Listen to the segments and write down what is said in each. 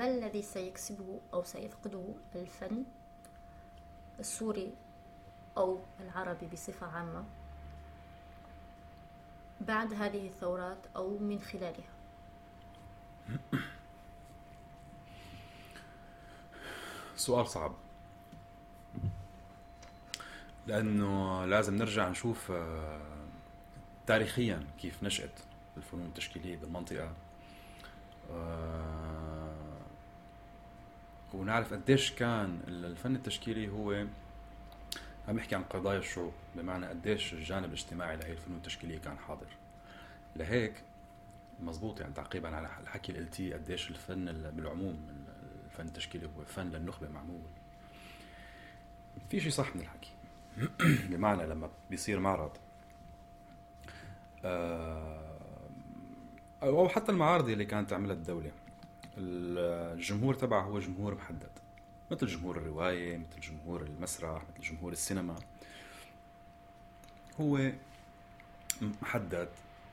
ما الذي سيكسبه أو سيفقده الفن السوري أو العربي بصفة عامة بعد هذه الثورات أو من خلالها؟ سؤال صعب، لأنه لازم نرجع نشوف تاريخيا كيف نشأت الفنون التشكيلية بالمنطقة، ونعرف قديش كان الفن التشكيلي هو عم يحكي عن قضايا الشعوب، بمعنى قديش الجانب الاجتماعي لهي الفنون التشكيلية كان حاضر. لهيك مزبوط يعني تعقيبا على الحكي اللي قلتيه، قديش الفن بالعموم الفن التشكيلي هو فن للنخبة معمول. في شيء صح من الحكي بمعنى لما بيصير معرض أو حتى المعارض اللي كانت تعملها الدولة، الجمهور تبعه هو جمهور محدد، مثل جمهور الرواية، مثل جمهور المسرح، مثل جمهور السينما، هو محدد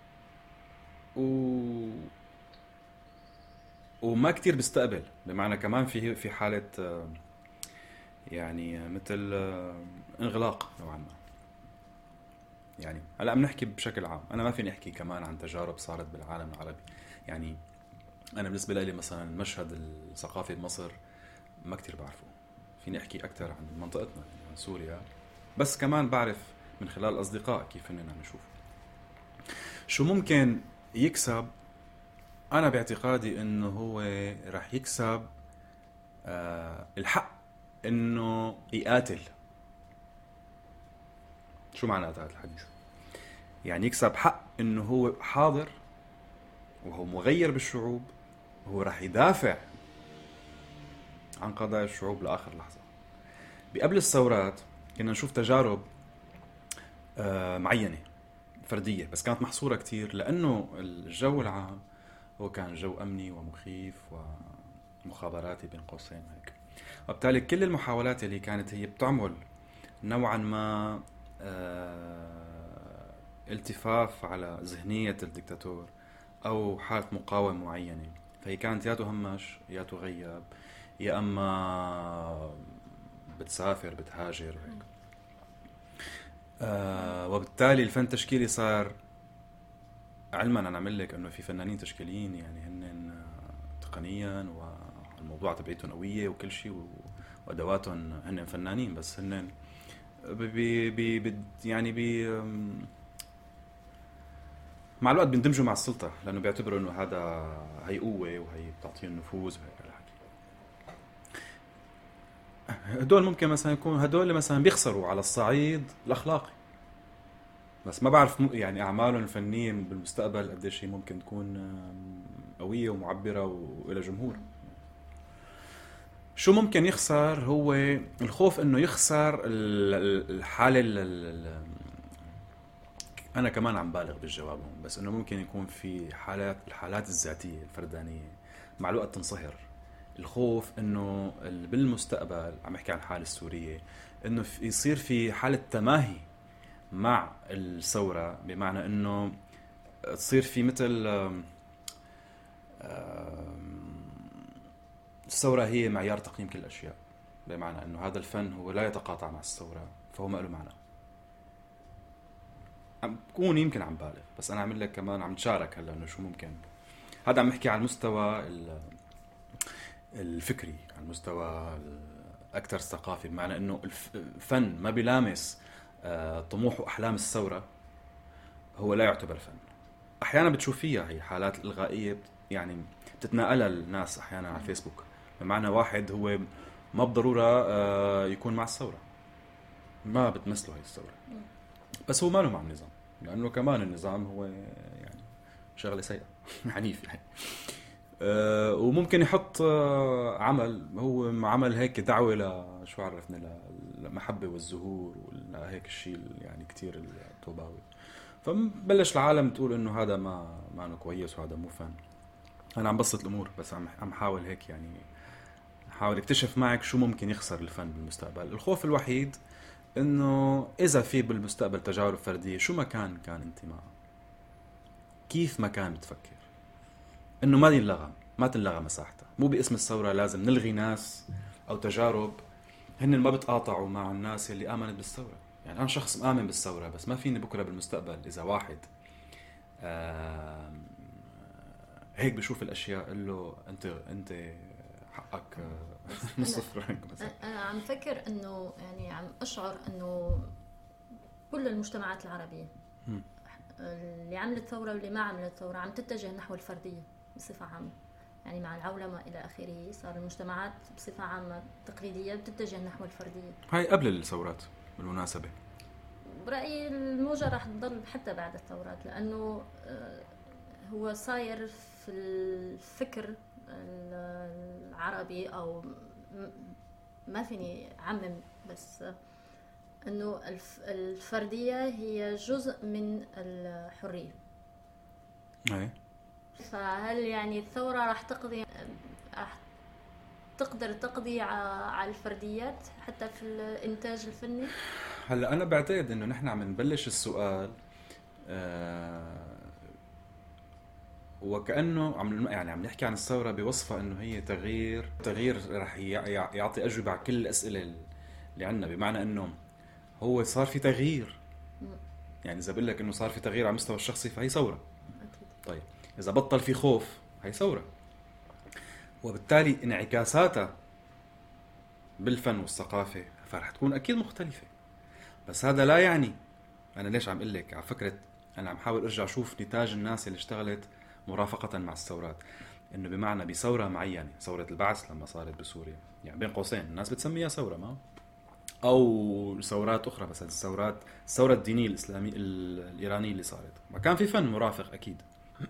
وما كتير بيستقبل. بمعنى كمان في حالة يعني مثل انغلاق نوعا ما. يعني هلا عم نحكي بشكل عام، انا ما فيني احكي كمان عن تجارب صارت بالعالم العربي. يعني انا بالنسبه لي مثلا المشهد الثقافي بمصر ما كتير بعرفه، فيني احكي اكثر عن منطقتنا يعني عن سوريا، بس كمان بعرف من خلال الاصدقاء كيف اننا عم نشوف شو ممكن يكسب. انا باعتقادي انه هو راح يكسب الحق انه يقاتل. شو معنى هذا الحديث؟ يعني يكسب حق انه هو حاضر وهو مغير بالشعوب، وهو راح يدافع عن قضايا الشعوب لاخر لحظه. بقبل الثورات كنا نشوف تجارب معينه فرديه، بس كانت محصوره كتير لانه الجو العام هو كان جو امني ومخيف ومخابراتي بين قوسين هيك. وبالتالي كل المحاولات اللي كانت هي بتعمل نوعا ما التفاف على ذهنية الدكتاتور أو حالة مقاومة معينة، فهي كانت يا تهمش يا تغيب، يا أما بتسافر بتهاجر وهيك. وبالتالي الفن التشكيلي صار علما. أنا أعمل لك أنه في فنانين تشكيليين يعني هن تقنيا والموضوع تبعيتهم قوية وكل شيء وأدواتهم هن فنانين، بس هن يعني مع الوقت بيندمجوا مع السلطة، لأنه بيعتبروا إنه هي قوة وهي بتعطيهم نفوذ وهيك الحكي. هدول ممكن مثلا يكون هدول مثلا بيخسروا على الصعيد الأخلاقي، بس ما بعرف يعني أعمالهم الفنية بالمستقبل قديش هي ممكن تكون قوية ومعبرة وإلى جمهور. شو ممكن يخسر؟ هو الخوف إنه يخسر الحالة أنا كمان عم بالغ بالجواب هون، بس إنه ممكن يكون في الحالات الذاتية الفردانية مع الوقت تنصهر. الخوف إنه بالمستقبل، عم أحكي عن الحالة السورية، إنه يصير في حالة تماهي مع الثورة، بمعنى إنه تصير في مثل الثورة هي معيار تقييم كل الأشياء، بمعنى إنه هذا الفن هو لا يتقاطع مع الثورة فهو ما له معنى. عم بكون يمكن عم بالغ، بس انا عم لك كمان عم تشارك هلا انه شو ممكن. هذا عم نحكي على المستوى الفكري، على المستوى الاكثر الثقافي، بمعنى انه الفن ما بيلامس طموح واحلام الثوره هو لا يعتبر فن. احيانا بتشوف فيها هي حالات الغائيه يعني بتتناقلها الناس احيانا على الفيسبوك، بمعنى واحد هو ما بالضروره يكون مع الثوره، ما بتمثله هي الثوره، بس هو ما له مع النظام، لأنه كمان النظام هو يعني شغلة سيئة عنيف يعني. وممكن يحط عمل هو عمل هيك دعوة شو عرفنا للمحبة والزهور وهيك الشيء يعني كتير الطوباوي، فبلش العالم تقول إنه هذا ما إنه كويس وهذا مو فن. أنا عم بسط الأمور، بس عم حاول هيك يعني حاول اكتشف معك شو ممكن يخسر الفن بالمستقبل. الخوف الوحيد انه اذا في بالمستقبل تجارب فرديه، شو ما كان انت معه، كيف ما كان بتفكر، انه ما ينلغم. ما تنلغى مساحتها. مو باسم الثورة لازم نلغي ناس أو تجارب هن ما بتقاطعوا مع الناس اللي آمنت بالثورة. يعني أنا شخص آمن بالثورة، بس ما فيني بكرة بالمستقبل إذا واحد هيك بشوف الأشياء قل له أنت حقك نص فرنك مثلا. أنا عم فكر إنه يعني عم أشعر إنه كل المجتمعات العربية اللي عملت ثورة واللي ما عملت ثورة عم تتجه نحو الفردية بصفة عامة. يعني مع العولمة إلى آخره صار المجتمعات بصفة عامة تقليدية بتتجه نحو الفردية. هاي قبل الثورات بالمناسبة. برأيي الموجة راح تضل حتى بعد الثورات، لأنه هو صاير في الفكر العربي، أو ما فيني عمم، بس أنه الفردية هي جزء من الحرية. هاي. فهل يعني الثورة راح تقدر تقضي على الفرديات حتى في الإنتاج الفني؟ هلا أنا بعتقد إنه نحن عم نبلش السؤال وكأنه عم نحكي عن الثورة بوصفها إنه هي تغيير رح يعطي أجوبة على كل الأسئلة اللي عنا، بمعنى إنه هو صار في تغيير. يعني إذا بقول لك إنه صار في تغيير على المستوى الشخصي فهي ثورة. طيب إذا بطل في خوف هي ثورة، وبالتالي انعكاساتها بالفن والثقافة فرح تكون أكيد مختلفة. بس هذا لا يعني، أنا ليش عم أقول لك على فكرة، أنا عم حاول أرجع أشوف نتاج الناس اللي اشتغلت مرافقة مع الثورات، إنه بمعنى بثورة معينة، ثورة البعث لما صارت بسوريا، يعني بين قوسين الناس بتسميها ثورة، ما أو ثورات أخرى مثلا الثورة الدينية الإسلامية الإيرانية اللي صارت، ما كان في فن مرافق أكيد.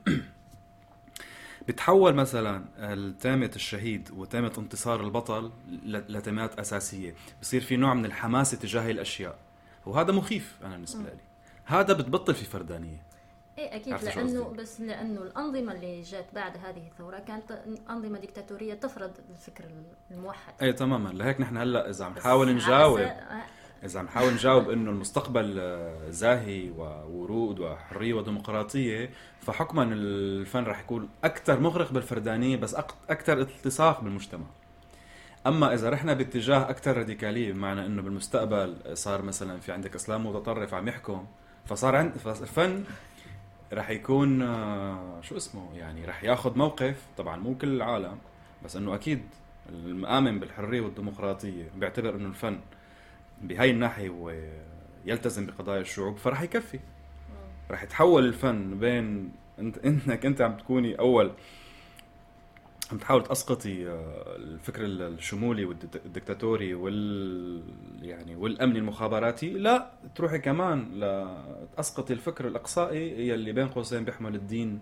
بتحول مثلا تيمة الشهيد وتيمة انتصار البطل لتيمات أساسية، بصير في نوع من الحماسة تجاه الأشياء، وهذا مخيف أنا بالنسبة لي. هذا بتبطل في فردانية. ايه اكيد، لانه الانظمه اللي جات بعد هذه الثوره كانت انظمه ديكتاتوريه تفرض الفكر الموحد. اي تماما. لهيك نحن هلا اذا عم نحاول نجاوب انه المستقبل زاهي وورود وحريه وديمقراطيه، فحكما الفن رح يكون اكثر مغرق بالفردانيه بس اكثر التصاق بالمجتمع. اما اذا رحنا باتجاه اكثر راديكاليه، بمعنى انه بالمستقبل صار مثلا في عندك اسلام متطرف عم يحكم، فصار الفن رح يكون شو اسمه، يعني رح ياخذ موقف. طبعا مو كل العالم، بس انه اكيد المآمن بالحرية والديمقراطية بيعتبر انه الفن بهاي الناحية ويلتزم بقضايا الشعوب، فرح يكفي. رح يتحول الفن بين انك عم تكوني اول عم تحاول تسقطي الفكر الشمولي والدكتاتوري يعني والامني المخابراتي، لا تروحي كمان لتسقطي الفكر الاقصائي اللي بين قوسين بيحمل الدين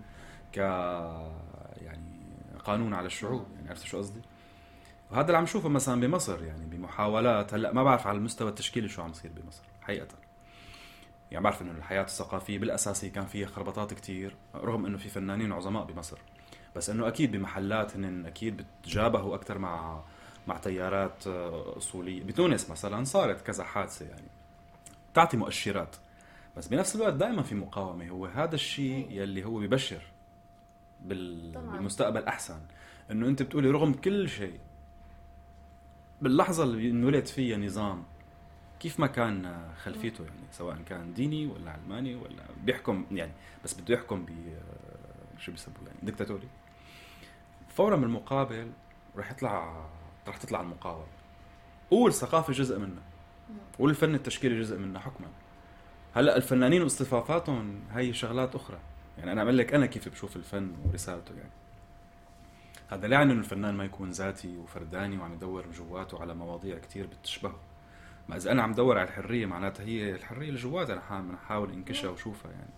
يعني قانون على الشعوب. يعني عرفت شو قصدي؟ وهذا اللي عم نشوفه مثلا بمصر، يعني بمحاولات. هلا ما بعرف على المستوى التشكيلي شو عم يصير بمصر حقيقه، يعني بعرف انه الحياه الثقافيه بالاساسي كان فيها خربطات كتير، رغم انه في فنانين عظماء بمصر، بس انه اكيد بمحلات هن اكيد بتجابهوا اكثر مع تيارات اصوليه. بتونس مثلا صارت كذا حادثه يعني تعطي مؤشرات، بس بنفس الوقت دائما في مقاومه. هو هذا الشيء يلي هو ببشر بالمستقبل احسن، انه انت بتقولي رغم كل شيء باللحظه اللي انولد فيها نظام كيف ما كان خلفيته، يعني سواء كان ديني ولا علماني ولا بيحكم، يعني بس بده يحكم شو بيسموه يعني ديكتاتوري، فورا من المقابل رح تطلع المقاومة. والثقافة جزء منها، والفن التشكيلي جزء منها حكما. هلا الفنانين واصطفافاتهم هي شغلات أخرى. يعني أنا أقول لك أنا كيف بشوف الفن ورسالته. يعني هذا لا يعني إنه الفنان ما يكون ذاتي وفرداني وعم يدور جواته على مواضيع كتير بتشبهه. ما إذا أنا عم دور على الحرية معناتها هي الحرية اللي جواتي أنا حاول انكشها وشوفها يعني.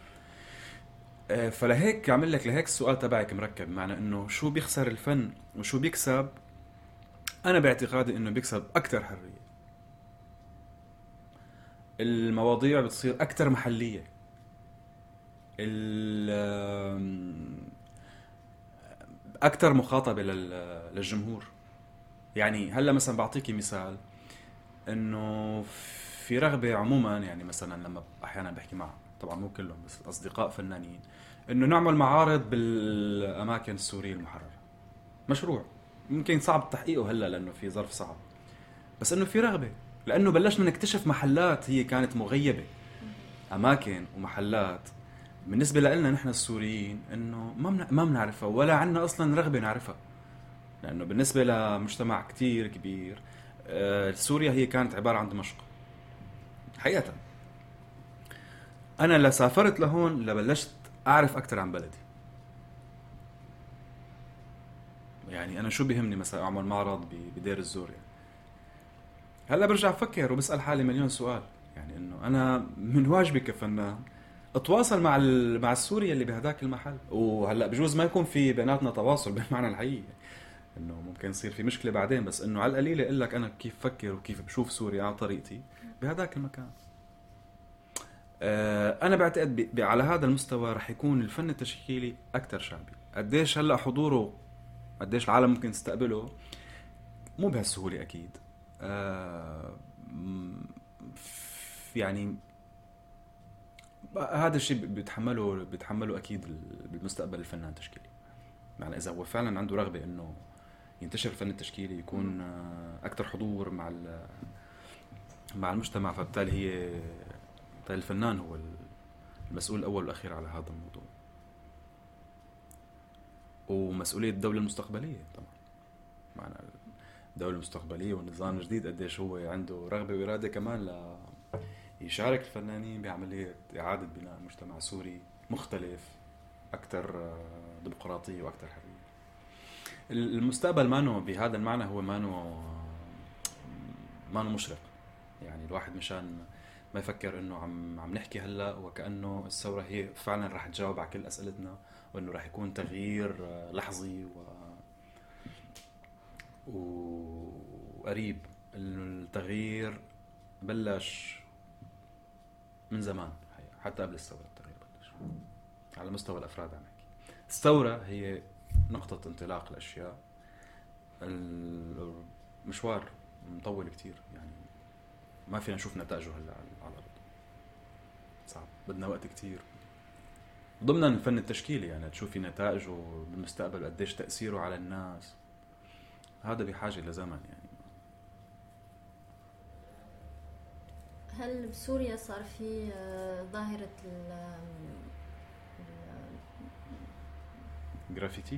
فلهيك عمل لك لهيك السؤال تبعك مركب، معنى انه شو بيخسر الفن وشو بيكسب. انا باعتقادي انه بيكسب اكثر حرية، المواضيع بتصير اكثر محلية، اكثر مخاطبة للجمهور. يعني هلا مثلا بعطيكي مثال، انه في رغبة عموما، يعني مثلا لما احيانا بحكي مع، طبعا مو كلهم بس اصدقاء فنانين، انه نعمل معارض بالاماكن السورية المحررة. مشروع يمكن صعب تحقيقه هلا لانه في ظرف صعب، بس انه في رغبه، لانه بلشنا نكتشف محلات هي كانت مغيبه، اماكن ومحلات بالنسبه لنا نحن السوريين انه ما بنعرفها ولا عندنا اصلا رغبه نعرفها، لانه بالنسبه لمجتمع كتير كبير سوريا هي كانت عباره عن دمشق. حقيقه انا لا سافرت لهون لبلشت اعرف اكثر عن بلدي. يعني انا شو بيهمني مثلا اعمل معرض بدير الزور يعني. هلا برجع افكر وبسال حالي مليون سؤال، يعني انه انا من واجبي كفنان اتواصل مع السوري اللي بهداك المحل، وهلا بجوز ما يكون في بيناتنا تواصل بالمعنى الحقيقي، انه ممكن يصير في مشكله بعدين، بس انه على القليله اقول لك انا كيف بفكر وكيف بشوف سوريا على طريقتي بهداك المكان. انا بعتقد على هذا المستوى رح يكون الفن التشكيلي اكثر شعبي. قديش هلا حضوره، قديش العالم ممكن تستقبله، مو بهالسهوله اكيد. يعني هذا الشيء بيتحمله اكيد بالمستقبل الفنان التشكيلي. يعني اذا هو فعلا عنده رغبه انه ينتشر الفن التشكيلي، يكون اكثر حضور مع المجتمع، فبالتالي الفنان هو المسؤول الاول والاخير على هذا الموضوع، ومسؤوليه الدوله المستقبليه طبعا. معنى الدوله المستقبليه والنظام الجديد قديش هو عنده رغبه واراده كمان يشارك الفنانين بعمليه اعاده بناء مجتمع سوري مختلف، اكثر ديمقراطيه واكثر حريه. المستقبل مانو بهذا المعنى، هو مانو مشرق. يعني الواحد مشان ما يفكر انه عم نحكي هلا وكأنه الثورة هي فعلا رح تجاوب على كل اسئلتنا، وانه رح يكون تغيير لحظي وقريب. التغيير بلش من زمان، حتى قبل الثورة التغيير بلش على مستوى الافراد. عم نحكي الثورة هي نقطة انطلاق الاشياء، المشوار مطول كتير، يعني ما فينا نشوف نتائجه هلا على الارض، صعب، بدنا وقت كتير. ضمن الفن التشكيلي يعني تشوفي نتائجه بالمستقبل قديش تأثيره على الناس، هذا بحاجة لزمن. يعني هل بسوريا صار في ظاهرة جرافيتي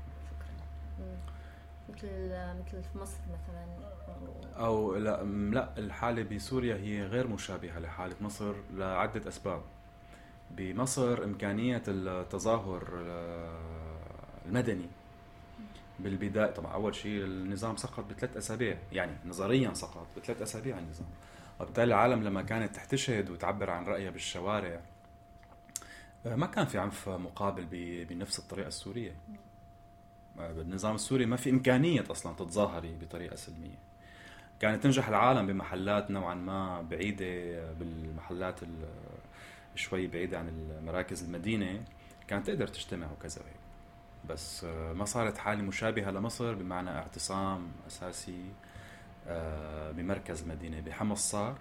مثل في مصر مثلا؟ او لا الحالة بسوريا هي غير مشابهة لحالة مصر لعدة اسباب. بمصر امكانية التظاهر المدني بالبداية، طبعا اول شيء النظام سقط ب3 اسابيع، يعني نظريا سقط ب3 اسابيع النظام، وبالتالي العالم لما كانت تحتشد وتعبر عن رأيها بالشوارع ما كان في عنف مقابل بنفس الطريقة السورية. بالنظام السوري ما في إمكانية أصلا تتظاهري بطريقة سلمية. كانت تنجح العالم بمحلات نوعا ما بعيدة، بالمحلات شوي بعيدة عن المراكز المدينة، كانت تقدر تجتمع وكذا وهيك. بس ما صارت حالة مشابهة لمصر بمعنى اعتصام أساسي بمركز مدينة. بحمص صار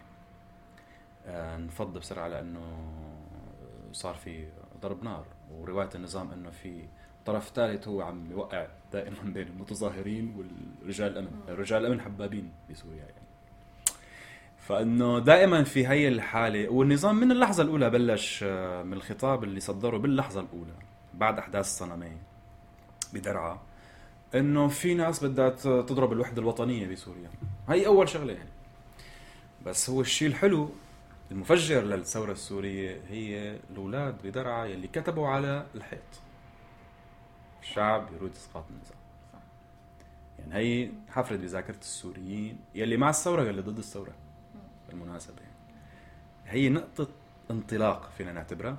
انفض بسرعة لأنه صار في ضرب نار، ورواية النظام أنه في طرف ثالث هو عم يوقع دائما بين المتظاهرين والرجال الأمن. رجال الأمن حبابين بسوريا يعني. فإنه دائما في هي الحالة، والنظام من اللحظة الأولى بلش من الخطاب اللي صدره باللحظة الأولى بعد أحداث الصنمين بدرعا، إنه في ناس بدها تضرب الوحدة الوطنية بسوريا. هاي أول شغلة يعني. بس هو الشيء الحلو المفجر للثورة السورية هي الأولاد بدرعا يلي كتبوا على الحيط الشعب يريد إسقاط النظام. يعني هي حفرت بذاكرة السوريين يلي مع الثورة يلي ضد الثورة بالمناسبة. يعني هي نقطة انطلاق فينا نعتبرها،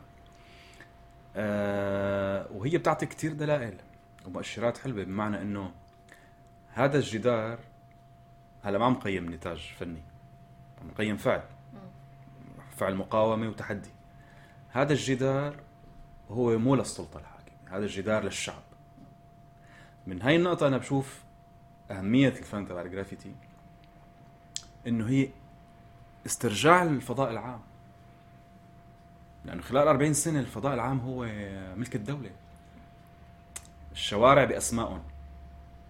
وهي بتعطي كتير دلائل ومؤشرات حلوة، بمعنى إنه هذا الجدار هلا ما عم قيم نتاج فني، عم قيم فعل مقاومة وتحدي. هذا الجدار هو مو للسلطة الحاكمة، هذا الجدار للشعب. من هاي النقطة أنا بشوف أهمية الفن تبع الجرافيتي، إنه هي استرجاع الفضاء العام، لأنه خلال 40 سنة الفضاء العام هو ملك الدولة. الشوارع بأسمائهم،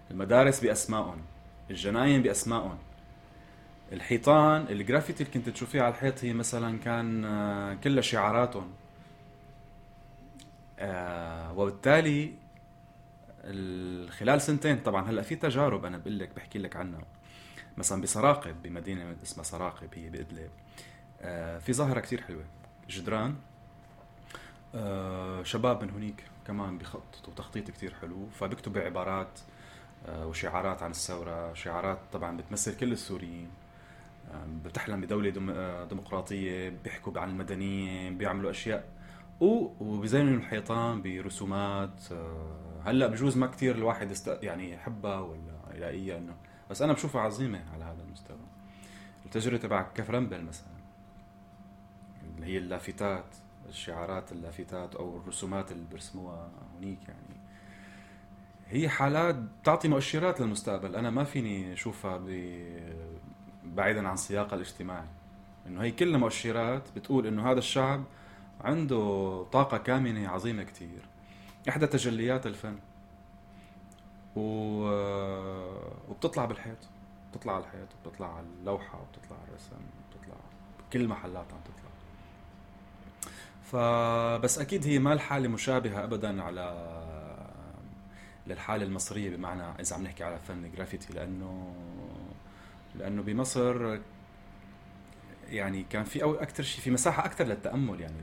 المدارس بأسمائهم، الجناين بأسمائهم، الحيطان الجرافيتي اللي كنت تشوفيها على الحيط هي مثلا كان كلها شعاراتهم. وبالتالي خلال سنتين طبعا هلا في تجارب انا بقول لك بحكي لك عنها، مثلا بسراقب بمدينه اسمها سراقب هي بإدلب، في ظاهره كتير حلوه، جدران شباب من هنيك كمان بيخططوا تخطيط كتير حلو، فبيكتبوا عبارات وشعارات عن الثوره، شعارات طبعا بتمثل كل السوريين، بتحلم بدولة ديمقراطية، بيحكوا عن المدنية، بيعملوا أشياء وبيزينوا الحيطان برسومات. هلا بجوز ما كتير الواحد يعني يحبها ولا يلاقيها انه، بس انا بشوفها عظيمة على هذا المستوى. التجربة تبع كف رمبل مثلا اللي هي اللافتات، الشعارات اللافتات او الرسومات اللي برسموها هنيك، يعني هي حالات بتعطي مؤشرات للمستقبل. انا ما فيني اشوفها بعيدا عن سياقها الاجتماعي، انه هي كلها مؤشرات بتقول انه هذا الشعب عنده طاقة كامنة عظيمة كتير. احدى تجليات الفن وبتطلع بالحيط، بتطلع على الحيط وبتطلع على اللوحة وبتطلع على الرسم وبتطلع بكل محلات عم تطلع. فبس اكيد هي ما الحالة مشابهة ابدا على للحالة المصرية، بمعنى اذا عم نحكي على فن جرافيتي، لانه بمصر يعني كان في أو أكتر شيء في مساحة أكتر للتأمل. يعني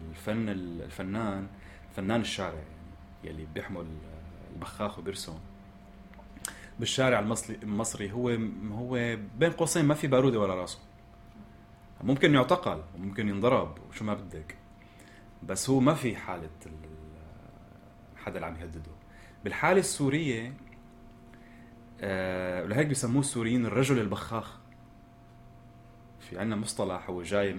الفنان الشارع يعني يلي بيحمل البخاخ وبيرسم بالشارع المصري هو بين قوسين ما في بارودة ولا راسه، ممكن يعتقل وممكن ينضرب وشو ما بدك، بس هو ما في حالة حدا اللي عم يهدده. بالحالة السورية ولهيك بيسموه السوريين الرجل البخاخ. في عنا مصطلح هو جاي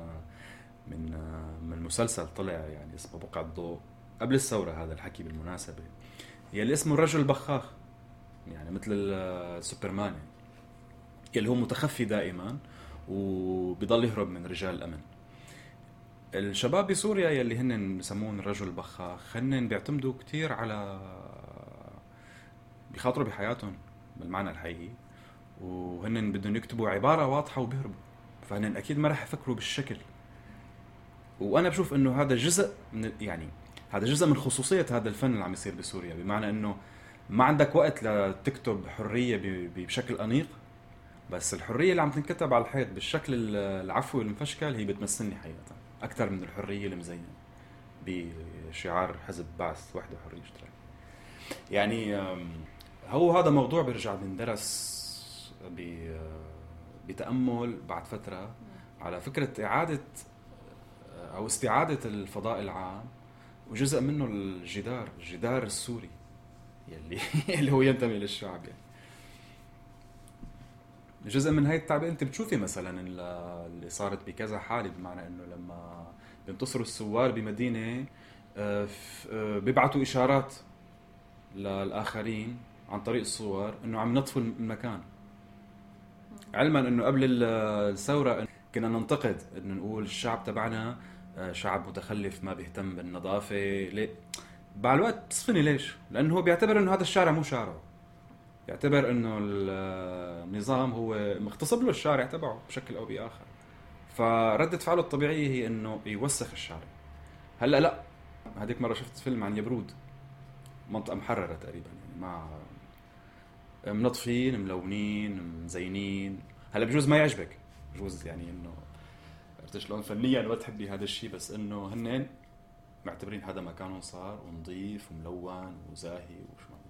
من مسلسل طلع يعني اسمه بقعة الضوء قبل الثورة، هذا الحكي بالمناسبة، هي اللي اسمه الرجل البخاخ، يعني مثل السوبرمان يعني، اللي هو متخفي دائما وبيضل يهرب من رجال الأمن. الشباب بسوريا يلي هن بسمون الرجل البخاخ هن بيعتمدوا كتير على بيخاطروا بحياتهم بالمعنى الحقيقي، وهن بدهم يكتبوا عبارة واضحة وبيهربوا، فهن أكيد ما رح يفكروا بالشكل. وأنا بشوف إنه هذا جزء من يعني هذا جزء من خصوصية هذا الفن اللي عم يصير بسوريا، بمعنى إنه ما عندك وقت لتكتب حرية بشكل أنيق، بس الحرية اللي عم تنكتب على الحيط بالشكل العفوي المفشكل هي بتمثلني حقيقة أكثر من الحرية المزينة بشعار حزب بعث وحدة حرية اشتراك. يعني هو هذا موضوع بيرجع بندرس بتأمل بعد فترة على فكرة إعادة أو استعادة الفضاء العام، وجزء منه الجدار السوري يلي اللي هو ينتمي للشعب. يعني جزء من هاي التعبئة أنت بتشوفي مثلا اللي صارت بكذا حالة، بمعنى إنه لما بينتصروا الثوار بمدينة بيبعتوا إشارات للآخرين عن طريق الصور إنه عم نطفوا المكان، علما إنه قبل الثورة كنا ننتقد إنه نقول الشعب تبعنا شعب متخلف ما بيهتم بالنظافة. ليه؟ مع الوقت تصفني ليش؟ لأنه هو بيعتبر إنه هذا الشارع مو شارعه، يعتبر إنه النظام هو مغتصب له الشارع تبعه بشكل أو بآخر، فردة فعله الطبيعية هي إنه يوسخ الشارع. هلأ لا، هذيك مرة شفت فيلم عن يبرود، منطقة محررة تقريبا، يعني مع منظفين ملونين مزينين. هلا بجوز ما يعجبك، بجوز يعني إنه عرفت شلون فنيا ما تحبي هذا الشيء، بس إنه هن معتبرين هذا مكانهم صار ونظيف وملون وزاهي وشو